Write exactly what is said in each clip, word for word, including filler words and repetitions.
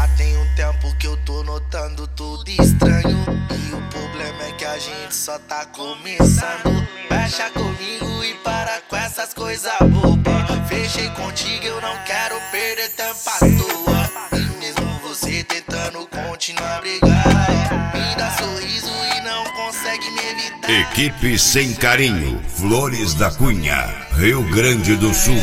Já tem um tempo que eu tô notando tudo estranho, e o problema é que a gente só tá começando. Fecha comigo e para com essas coisas bobas. Fechei contigo, eu não quero perder tempo à toa. E mesmo você tentando continuar a brigar, me dá sorriso e não consegue me evitar. Equipe Sem Carinho, Flores da Cunha, Rio Grande do Sul.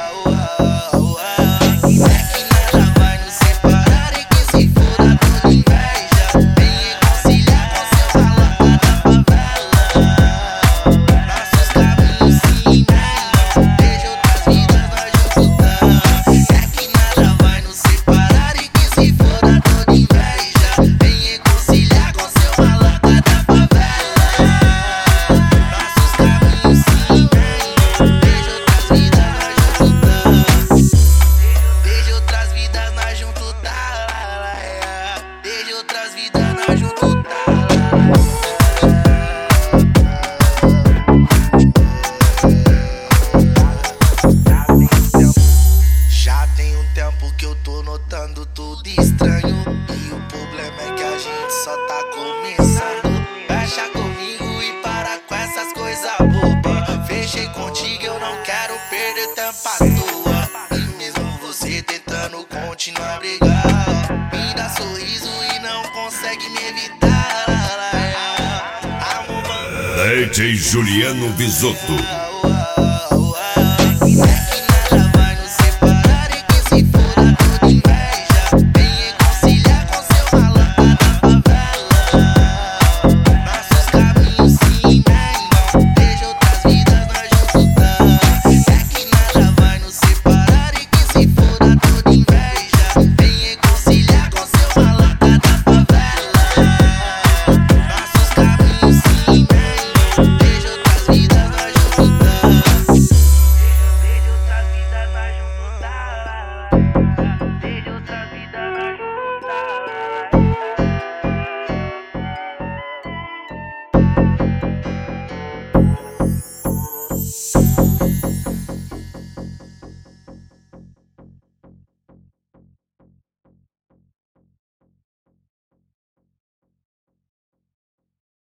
Já tem um tempo que eu tô notando tudo estranho, e o problema é que a gente só tá começando. Fecha comigo e para com essas coisas bobas. Fechei contigo, eu não quero perder tempo à toa. E mesmo você tentando continuar a brigar, me dá sorriso e não consegue me evitar. D J Juliano Bisotto.